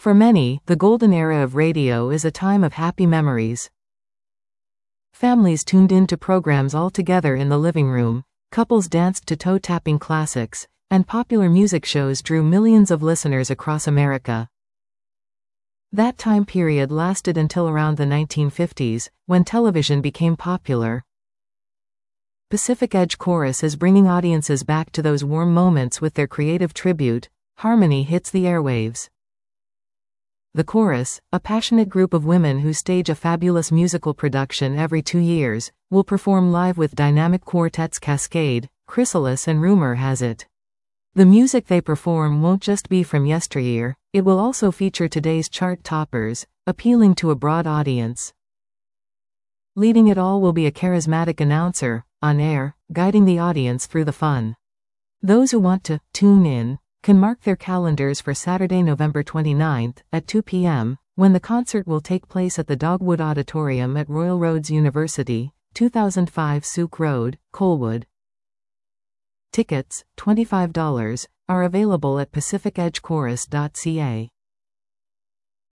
For many, the golden era of radio is a time of happy memories. Families tuned in to programs all together in the living room, couples danced to toe-tapping classics, and popular music shows drew millions of listeners across America. That time period lasted until around the 1950s, when television became popular. Pacific Edge Chorus is bringing audiences back to those warm moments with their creative tribute, Harmony Hits the Airwaves. The Chorus, a passionate group of women who stage a fabulous musical production every 2 years, will perform live with dynamic quartets Cascade, Chrysalis and Rumor Has It. The music they perform won't just be from yesteryear, it will also feature today's chart toppers, appealing to a broad audience. Leading it all will be a charismatic announcer, on air, guiding the audience through the fun. Those who want to tune in can mark their calendars for Saturday, November 29th, at 2 p.m., when the concert will take place at the Dogwood Auditorium at Royal Roads University, 2005 Souk Road, Colwood. Tickets, $25, are available at pacificedgechorus.ca.